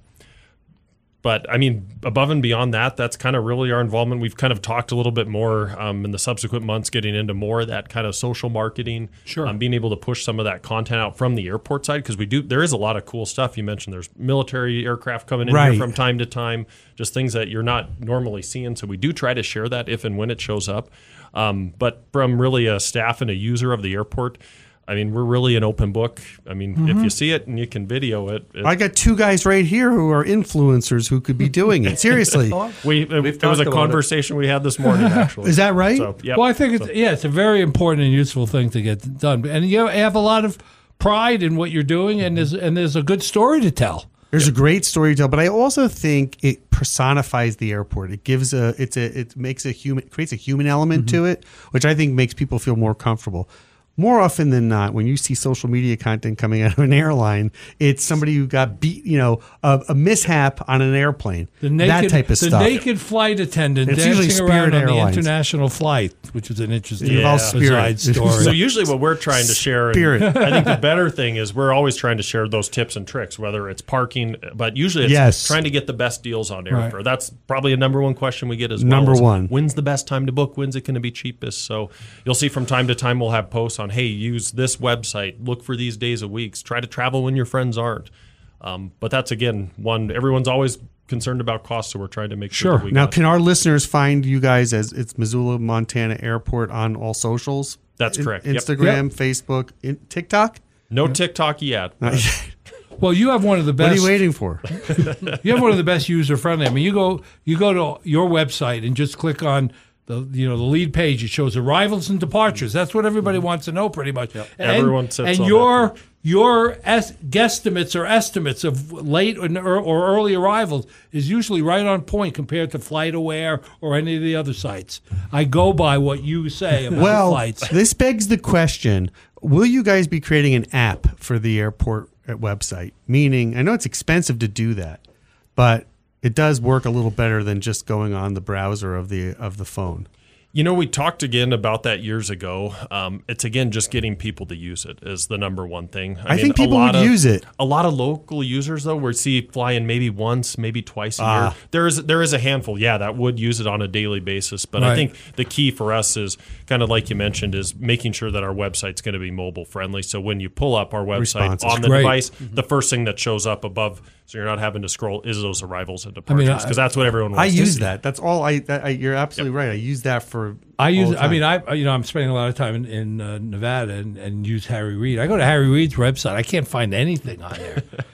But I mean, above and beyond that, that's kind of really our involvement. We've kind of talked a little bit more um, in the subsequent months, getting into more of that kind of social marketing. Sure. Um, being able to push some of that content out from the airport side, because we do. There is a lot of cool stuff. You mentioned there's military aircraft coming in Right. here from time to time, just things that you're not normally seeing. So we do try to share that if and when it shows up. Um, but from really a staff and a user of the airport, I mean, we're really an open book. I mean, Mm-hmm. if you see it and you can video it, it I got two guys right here who are influencers who could be doing it. Seriously. we, it, it was talked a about it. conversation we had this morning, actually. Is that right? So, yep. well, I think it's, yeah, it's a very important and useful thing to get done. And you have a lot of pride in what you're doing, and there's, and there's a good story to tell. There's a great story to tell, but I also think it personifies the airport. It gives a, it's a, it makes a human, creates a human element to it, which I think makes people feel more comfortable. More often than not, when you see social media content coming out of an airline, it's somebody who got beat, you know, a, a mishap on an airplane. The naked, that type of the stuff. naked flight attendant It's usually dancing Spirit around on Airlines. the international flight, which is an interesting It involves side Spirit. story. So usually what we're trying to share, and Spirit. I think the better thing is we're always trying to share those tips and tricks, whether it's parking, but usually it's Yes. trying to get the best deals on airfare. Right. That's probably a number one question we get as well. Number is, one. When's the best time to book? When's it going to be cheapest? So you'll see from time to time we'll have posts on, hey, use this website, look for these days of weeks, try to travel when your friends aren't. Um, but that's, again, one, everyone's always concerned about cost, so we're trying to make sure, Sure. that we Now, got can our listeners find you guys as it's Missoula, Montana Airport on all socials? That's In- correct. Yep. Instagram, Facebook, in, TikTok? no TikTok yet. Not but- yet. Well, you have one of the What best. are you waiting for? You have one of the best user friendly. I mean, you go you go to your website and just click on the you know the lead page. It shows arrivals and departures. That's what everybody wants to know, pretty much. And, Everyone sits and on your that. your es- guesstimates or estimates of late or, or early arrivals is usually right on point compared to FlightAware or any of the other sites. I go by what you say about Well, flights. this begs the question, will you guys be creating an app for the airport website? Meaning, I know it's expensive to do that, but it does work a little better than just going on the browser of the of the phone. You know, we talked again about that years ago. Um, it's, again, just getting people to use it is the number one thing. I think people a lot would of, use it. A lot of local users, though, we see flying maybe once, maybe twice a Ah. year. There is there is a handful, yeah, that would use it on a daily basis. But I Right. think the key for us is, kind of like you mentioned, is making sure that our website's going to be mobile friendly. So when you pull up our website Responsive. on the Great. device, the first thing that shows up above, so you're not having to scroll, is those arrivals and departures. mean, I- Because that's what everyone wants I to use see. that. That's all I, that, I you're absolutely right. I use that for I use. all the I mean, time. I you know I'm spending a lot of time in, in uh, Nevada and, and use Harry Reid. I go to Harry Reid's website. I can't find anything on there.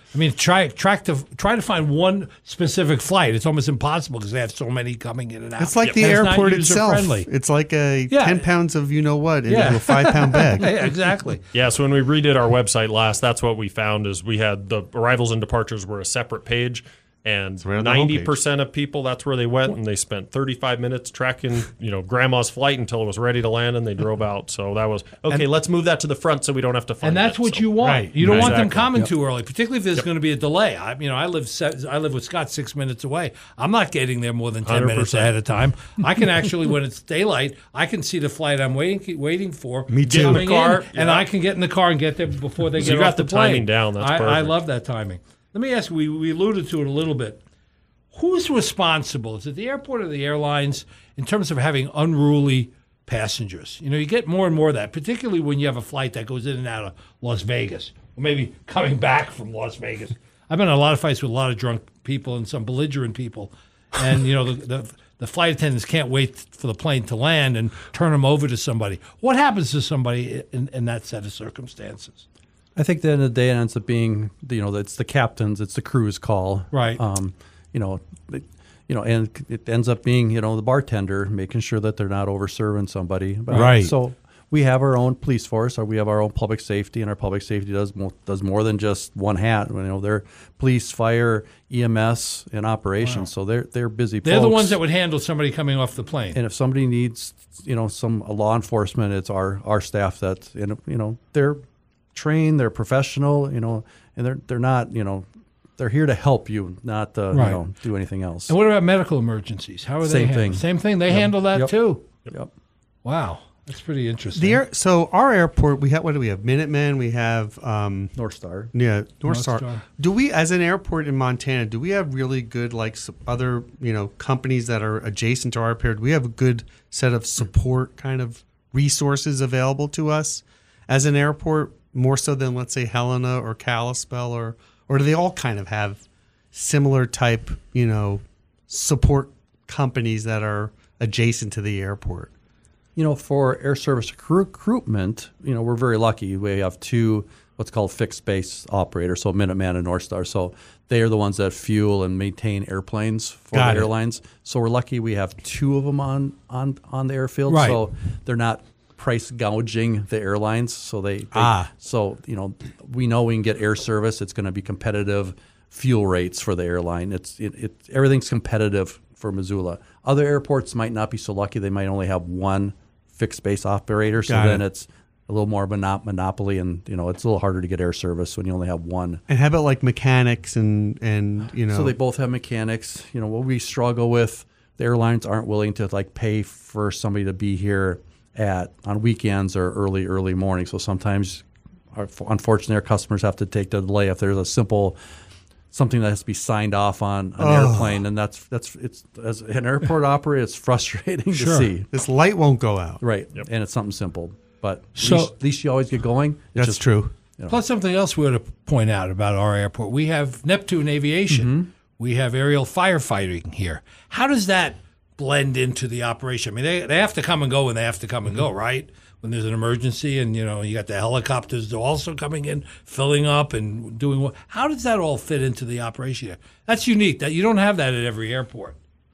I mean, try track to try to find one specific flight. It's almost impossible because they have so many coming in and out. It's like the And it's not airport itself. user-friendly. It's like a Yeah. ten pounds of you know what into Yeah. a five pound bag. Yeah, exactly. Yeah, so when we redid our website last, that's what we found is we had the arrivals and departures were a separate page, and right on the ninety percent of people, that's where they went, and they spent thirty-five minutes tracking, you know, grandma's flight until it was ready to land, and they drove out. So that was, okay, let's move that to the front so we don't have to find And that's it. what So- you want. Right. You don't want them Exactly. coming too early, particularly if there's going to be a delay. I, you know, I live se- I live with Scott six minutes away. I'm not getting there more than ten one hundred minutes percent. ahead of time. I can actually, when it's daylight, I can see the flight I'm waiting waiting for. Me too. coming In the car, in, and yeah. I can get in the car and get there before they So get you got off the the plane. timing down. That's I, I perfect. love that timing. Let me ask you. We we alluded to it a little bit. Who's responsible? Is it the airport or the airlines in terms of having unruly passengers? You know, you get more and more of that, particularly when you have a flight that goes in and out of Las Vegas, or maybe coming back from Las Vegas. I've been in a lot of fights with a lot of drunk people and some belligerent people, and you know the, the the flight attendants can't wait for the plane to land and turn them over to somebody. What happens to somebody in, in that set of circumstances? I think at the end of the day, it ends up being, you know, it's the captain's, it's the crew's call. Right. Um, you know, it, you know, and it ends up being, you know, the bartender making sure that they're not over serving somebody. But, Right. So we have our own police force, or we have our own public safety, and our public safety does more, does more than just one hat. You know, they're police, fire, E M S, and operations. So they're they're busy. They're the folks. ones that would handle somebody coming off the plane. And if somebody needs, you know, some a law enforcement, it's our our staff that's, you know, you know, they're trained, they're professional, you know, and they're they're not, you know, they're here to help you, not to, Right. you know, do anything else. And what about medical emergencies? How are they Same handled? thing. Same thing. They handle that Yep. too. Yep. Wow, that's pretty interesting. The air, so our airport, we have what do we have? Minutemen. We have um, North Star. yeah, North, North Star. Star. Do we, as an airport in Montana, do we have really good like s- other you know companies that are adjacent to our airport? Do we have a good set of support kind of resources available to us as an airport, more so than let's say Helena or Kalispell, or or do they all kind of have similar type you know support companies that are adjacent to the airport? You know, for air service recruitment, you know, we're very lucky. We have two what's called fixed base operators, so Minuteman and North Star. So they are the ones that fuel and maintain airplanes for Got the it. airlines. So we're lucky we have two of them on on on the airfield. Right. So they're not price gouging the airlines. So they, they Ah. so you know, we know we can get air service. It's going to be competitive fuel rates for the airline. It's it, it everything's competitive for Missoula. Other airports might not be so lucky. They might only have one fixed base operator. So Got then it. it's a little more monop- monopoly, and you know it's a little harder to get air service when you only have one. And how about like mechanics and and you know? So they both have mechanics. You know what we struggle with, the airlines aren't willing to like pay for somebody to be here at on weekends or early early morning. So sometimes, our, unfortunately, our customers have to take the delay if there's a simple something that has to be signed off on an Oh. airplane, and that's that's it's as an airport operator, it's frustrating Sure. to see. this light won't go out. Right, and it's something simple, but So- at, least, at least you always get going. It's That's just, true. Plus, something else we ought to point out about our airport: we have Neptune Aviation, Mm-hmm. we have aerial firefighting here. How does that blend into the operation? I mean, they they have to come and go when they have to come and go, right? When there's an emergency, and you know you got the helicopters also coming in, filling up and doing what? How does that all fit into the operation here? That's unique. That you don't have that at every airport.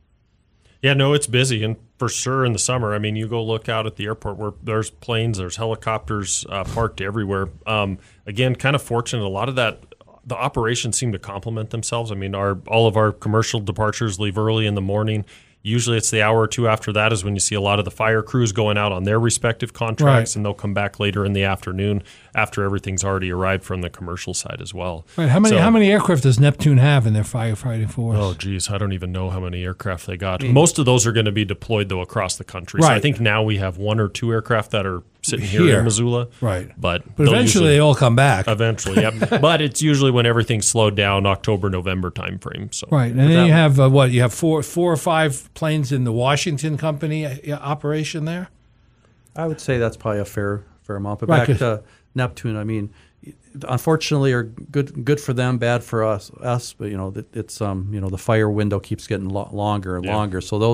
Yeah, no, it's busy, and for sure in the summer. I mean, you go look out at the airport where there's planes, there's helicopters uh, parked everywhere. Um, again, kind of fortunate. A lot of that, the operations seem to complement themselves. I mean, our all of our commercial departures leave early in the morning. Usually it's the hour or two after that is when you see a lot of the fire crews going out on their respective contracts, Right. and they'll come back later in the afternoon after everything's already arrived from the commercial side as well. Right? How many So- how many aircraft does Neptune have in their firefighting force? Oh, geez, I don't even know how many aircraft they got. Most of those are going to be deployed, though, across the country. So I Right. think now we have one or two aircraft that are sitting here, Here. in Missoula. Right. But, But they'll eventually usually- they all come back. Eventually, yep. But it's usually when everything's slowed down, October, November timeframe. So Right, and then you have uh, what? You have four, four or five planes in the Washington Company uh, operation there. I would say that's probably a fair fair amount. But Right, back 'cause- to Neptune, I mean, unfortunately, or good good for them, bad for us. Us, but you know, it, it's um, you know, the fire window keeps getting lo- longer and Yeah. longer. So those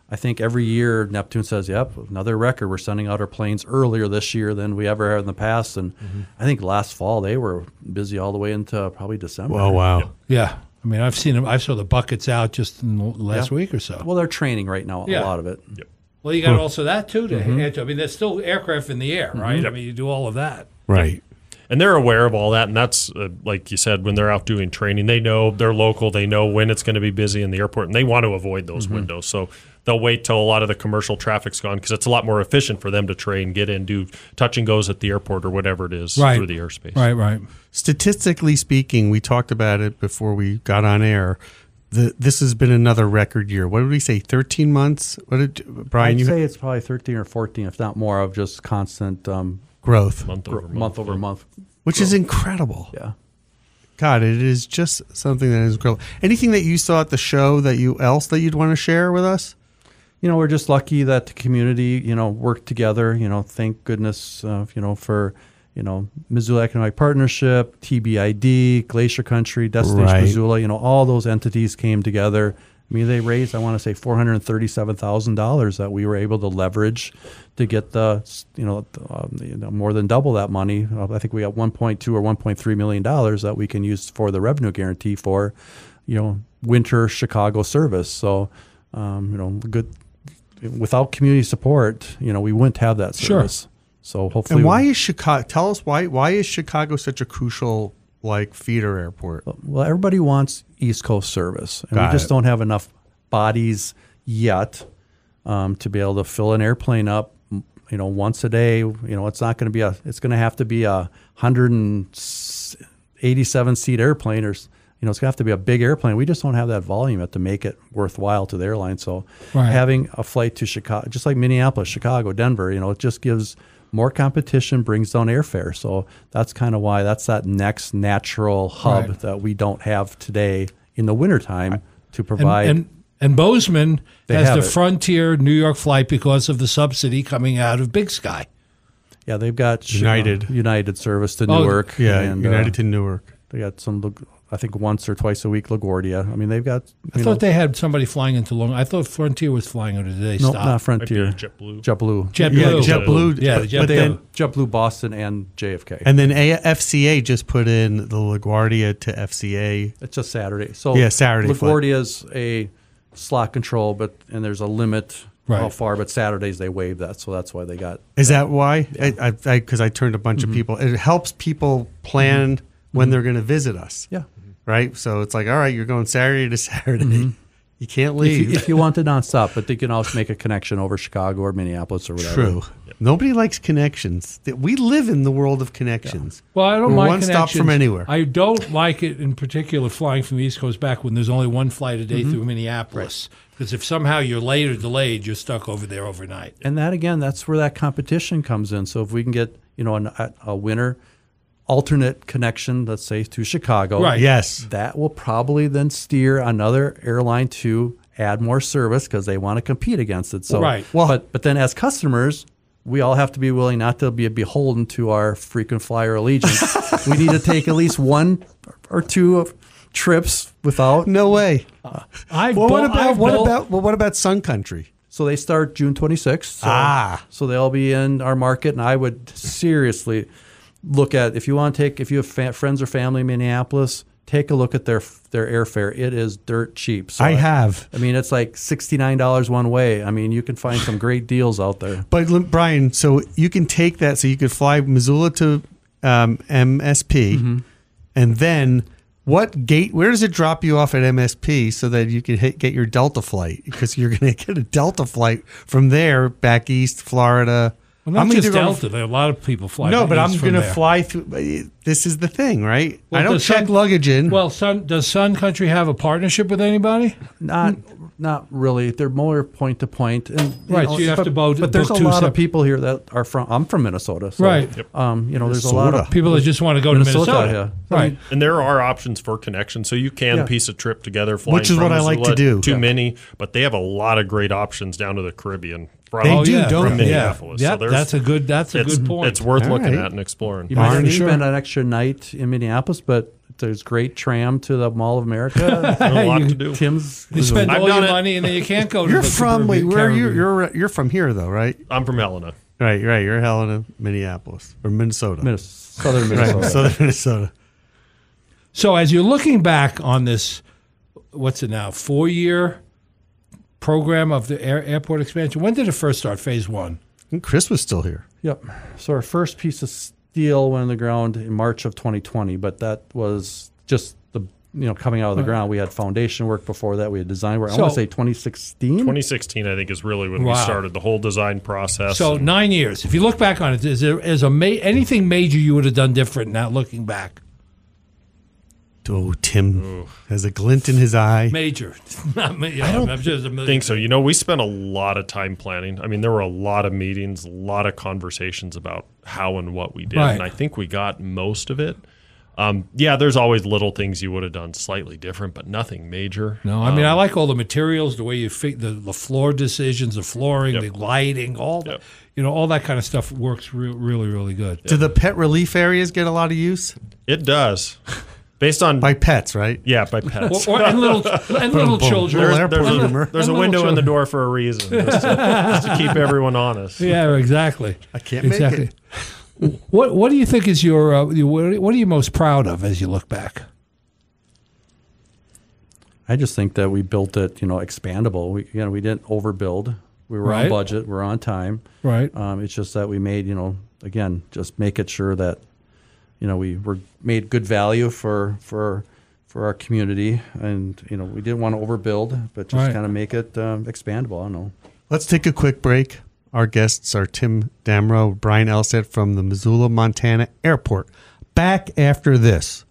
I think every year Neptune says, yep, another record. We're sending out our planes earlier this year than we ever have in the past. And mm-hmm. I think last fall they were busy all the way into probably December. Oh, wow. Yeah. I mean, I've seen them. I saw the buckets out just in the last yeah. week or so. Well, they're training right now, yeah. a lot of it. Yep. Well, you got also that, too, to mm-hmm. add to. I mean, there's still aircraft in the air, right? Mm-hmm. I mean, you do all of that. Right. And they're aware of all that, and that's, uh, like you said, when they're out doing training, they know they're local, they know when it's going to be busy in the airport, and they want to avoid those mm-hmm. windows. So they'll wait till a lot of the commercial traffic's gone because it's a lot more efficient for them to train, get in, do touch and goes at the airport or whatever it is right. through the airspace. Right, right. Statistically speaking, we talked about it before we got on air. The, this has been another record year. What did we say? Thirteen months? What did Brian? I'd you say it's probably thirteen or fourteen, if not more, of just constant um, growth, month over gr- month, month over month, which growth. is incredible. Yeah. God, it is just something that is incredible. Anything that you saw at the show that you else that you'd want to share with us? You know, we're just lucky that the community, you know, worked together. You know, thank goodness, uh, you know, for. You know, Missoula Economic Partnership, T B I D, Glacier Country, Destination right. Missoula, you know, all those entities came together. I mean, they raised, I want to say, four hundred thirty-seven thousand dollars that we were able to leverage to get the, you know, um, you know, more than double that money. Uh, I think we got one point two or one point three million dollars that we can use for the revenue guarantee for, you know, winter Chicago service. So, um, you know, good. Without community support, you know, we wouldn't have that service. Sure. So hopefully, and why is Chicago? Tell us why. Why is Chicago such a crucial like feeder airport? Well, everybody wants East Coast service, and Got we just it. don't have enough bodies yet um, to be able to fill an airplane up. You know, once a day. You know, it's not going to be a. It's going to have to be a one hundred eighty-seven seat airplane, or you know, it's going to have to be a big airplane. We just don't have that volume yet to make it worthwhile to the airline. So right. having a flight to Chicago, just like Minneapolis, Chicago, Denver, you know, it just gives. More competition brings down airfare. So that's kind of why that's that next natural hub right. that we don't have today in the wintertime to provide. And, and, and Bozeman They has have the it. Frontier New York flight because of the subsidy coming out of Big Sky. yeah, they've got United. uh, United service to Oh, Newark. Yeah, and, United uh, to Newark. They got some, I think once or twice a week, LaGuardia. I mean, they've got. I you thought know, they had somebody flying into Long. I thought Frontier was flying into today. no, Stop. not Frontier. Might be JetBlue. JetBlue. JetBlue. Yeah, JetBlue. Yeah, the but, JetBlue. but then JetBlue Boston and J F K. and then A- F C A just put in the LaGuardia to F C A. It's just Saturday. So Yeah, Saturday flight. LaGuardia is a slot control, but and there's a limit Right. how far. But Saturdays they waive that, so that's why they got. Is that why? I Because I, because I turned a bunch Mm-hmm. of people. It helps people plan when they're going to visit us. Yeah. Right. So it's like, all right, you're going Saturday to Saturday. Mm-hmm. You can't If leave. you, if you want to nonstop, but they can also make a connection over Chicago or Minneapolis or whatever. True. Nobody likes connections. We live in the world of connections. Well, I don't We're mind one stop from connections. anywhere. I don't like it in particular flying from the East Coast back when there's only one flight a day Mm-hmm. through Minneapolis. Because if somehow you're late or delayed, you're stuck over there overnight. And that again, that's where that competition comes in. So if we can get you know an, a, a winner alternate connection, let's say to Chicago, Right. Yes. that will probably then steer another airline to add more service because they want to compete against it. So, Right. Well- but but then as customers, we all have to be willing not to be beholden to our frequent flyer allegiance. We need to take at least one or two of trips without. No way. I've Well, what bu- about I've what built- about well, what about Sun Country? So they start June twenty-sixth. So, Ah. so they'll be in our market, and I would seriously look at if you want to take if you have fa- friends or family in Minneapolis, take a look at their their airfare. It is dirt cheap. So I have. I mean, it's like sixty-nine dollars one way. I mean, you can find some great deals out there. But look, Brian, so you can take that. So you could fly Missoula to um, M S P, Mm-hmm. and then what gate? Where does it drop you off at M S P so that you can hit, get your Delta flight? Because you're going to get a Delta flight from there back east, Florida. Well, not I'm just either gonna- Delta. There are a lot of people flying. No, but I'm going going to fly through. This is the thing, right? Well, I don't does check Sun- luggage in. Well, Sun, does Sun Country have a partnership with anybody? Not not really. They're more point to point. And, you Right, know, so you have but, to both But there's a book two lot separate- of people here that are from. I'm from Minnesota. So, Right. Um, you know, there's a lot Minnesota. of People that just want to go to Minnesota, Minnesota. yeah. Right. And there are options for connection, so you can Yeah. piece a trip together, flying Which is from what I like to Missoula do. to Yeah. Minnie, but they have a lot of great options down to the Caribbean. From, They Oh, do, yeah. don't from they? Yeah. Minneapolis. Yep, so there's- that's a good. That's a it's, good point. It's worth All looking right. at and exploring. You might have to Barney? spend an extra night in Minneapolis, but there's great tram to the Mall of America. A lot to do. Tim's. You spend I've all done your it. money and then you can't go to You're the from wait, suburban where are you? Caribbean. You're you're from here though, right? I'm from Helena. Right, right. You're Helena, Minneapolis, or Minnesota. Minnesota, Southern Minnesota. Right, Southern Minnesota. So as you're looking back on this, what's it now, four-year program of the air, airport expansion, when did it first start, phase one? And Chris was still here. Yep. So our first piece of steel went in the ground in March of twenty twenty, but that was just the you know coming out of the ground. We had foundation work before that. We had design work. I So- want to say twenty sixteen. twenty sixteen, I think, is really when we Wow. started the whole design process. So and nine years. If you look back on it, is there is a ma- anything major you would have done different now looking back? Oh, Tim has a glint in his eye. Major. Not ma- you know, I don't I'm sure there's a I million. think so. You know, we spent a lot of time planning. I mean, there were a lot of meetings, a lot of conversations about how and what we did. Right. And I think we got most of it. Um, yeah, there's always little things you would have done slightly different, but nothing major. No, I mean I like all the materials, the way you fit the, the floor decisions, the flooring, Yep. the lighting, all that. Yep. You know, all that kind of stuff works re- really, really good. Do the pet relief areas get a lot of use? It does. Based on, By pets, right? yeah, by pets. Or, or and little and little boom. children. Little There's, airport there's humor. a, there's a And window little in the children. door for a reason, just to, just to keep everyone honest. Yeah, exactly. I can't make exactly. it. What What do you think is your uh, you- what what are you most proud of as you look back? I just think that we built it, you know, expandable. We, you know, we didn't overbuild. We were Right. on budget. We're on time. Right. Um, it's just that we made, you know, again, just make it sure that, you know, we were made good value for for for our community, and you know, we didn't want to overbuild, but just Right. kind of make it um, expandable. I don't know. Let's take a quick break. Our guests are Tim Damrow, Brian Elstedt from the Missoula, Montana Airport. Back after this.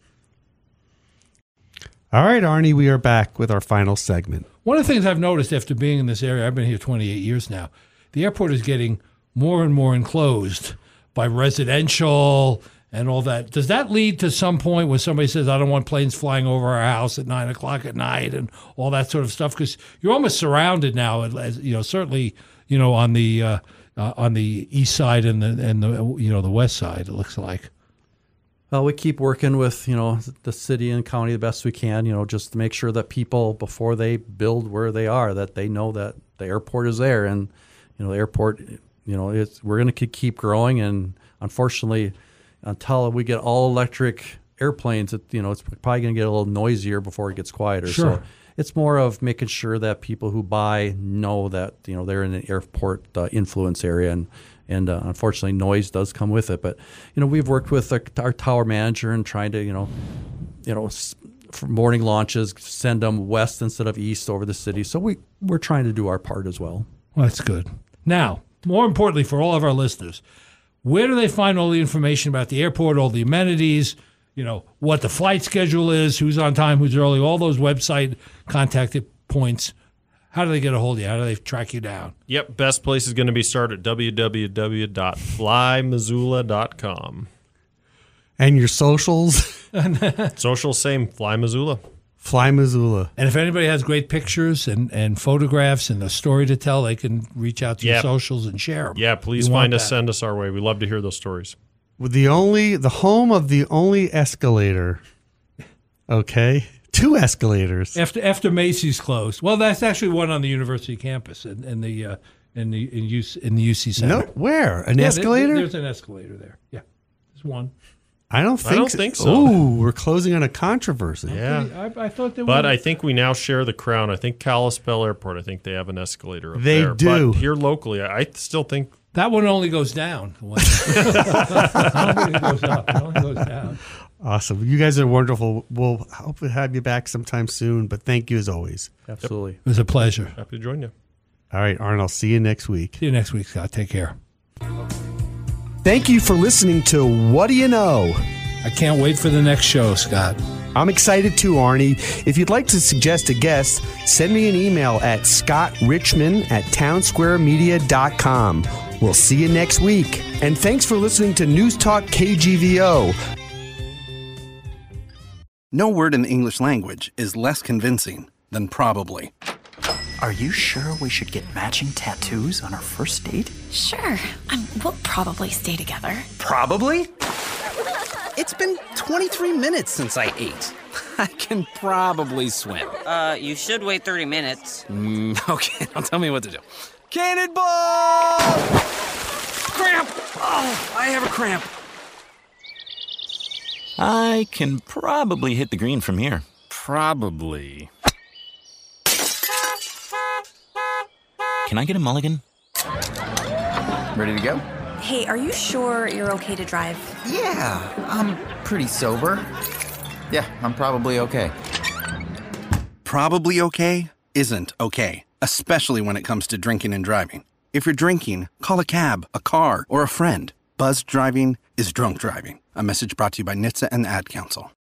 All right, Arnie, we are back with our final segment. One of the things I've noticed after being in this area, I've been here twenty-eight years now, the airport is getting more and more enclosed by residential and all that. Does that lead to some point where somebody says, I don't want planes flying over our house at nine o'clock at night and all that sort of stuff? Because you're almost surrounded now, as, you know, certainly, you know, on the uh, uh, on the east side and the, and the, you know, the west side, it looks like. Well, we keep working with, you know, the city and county the best we can, you know, just to make sure that people, before they build where they are, that they know that the airport is there. And, you know, the airport, you know, it's, we're going to keep growing. And unfortunately, until we get all electric airplanes, it, you know, it's probably going to get a little noisier before it gets quieter. Sure. So it's more of making sure that people who buy know that, you know, they're in an airport uh, influence area. And, And uh, unfortunately, noise does come with it. But you know, we've worked with our, our tower manager and trying to, you know, you know, s- for morning launches, send them west instead of east over the city. So we we're trying to do our part as well. Well, that's good. Now, more importantly for all of our listeners, where do they find all the information about the airport, all the amenities, you know, what the flight schedule is, who's on time, who's early, all those website contact points? How do they get a hold of you? How do they track you down? Yep, best place is going to be started at w w w dot fly missoula dot com. And your socials, Social, same, Fly Missoula. Fly Missoula. And if anybody has great pictures and, and photographs and a story to tell, they can reach out to your Yep. socials and share them. Yeah, please You want find us, that. send us our way. We love to hear those stories. With the only, the home of the only escalator. Okay. Two escalators. After after Macy's closed. Well, that's actually one on the university campus in, in the uh, in the in U C, in the U C Center. No, where? An Yeah, there- escalator? there's an escalator there. Yeah, there's one. I don't think don't so. think so. Ooh, we're closing on a controversy. Yeah. I, I thought there But was. I think we now share the crown. I think Kalispell Airport, I think they have an escalator up They there. do. But here locally, I I still think That one only goes down. The one- I don't think it goes up. It only goes down. Awesome. You guys are wonderful. We'll hope to have you back sometime soon, but thank you as always. Absolutely. It was a pleasure. happy to join you. All right, Arnold, I'll see you next week. See you next week, Scott. Take care. Thank you for listening to What Do You Know? I can't wait for the next show, Scott. I'm excited too, Arnie. If you'd like to suggest a guest, send me an email at scottrichman at townsquaremedia dot com. We'll see you next week. And thanks for listening to News Talk K G V O. No word in the English language is less convincing than probably. Are you sure we should get matching tattoos on our first date? Sure. Um, we'll probably stay together. Probably? It's been twenty-three minutes since I ate. I can probably swim. Uh, you should wait thirty minutes. Mm, okay, now tell me what to do. Cannonball! Cramp! Oh, I have a cramp. I can probably hit the green from here. Probably. Can I get a mulligan? Ready to go? Hey, are you sure you're okay to drive? Yeah, I'm pretty sober. Yeah, I'm probably okay. Probably okay isn't okay, especially when it comes to drinking and driving. If you're drinking, call a cab, a car, or a friend. Buzzed driving is drunk driving. A message brought to you by N H T S A and the Ad Council.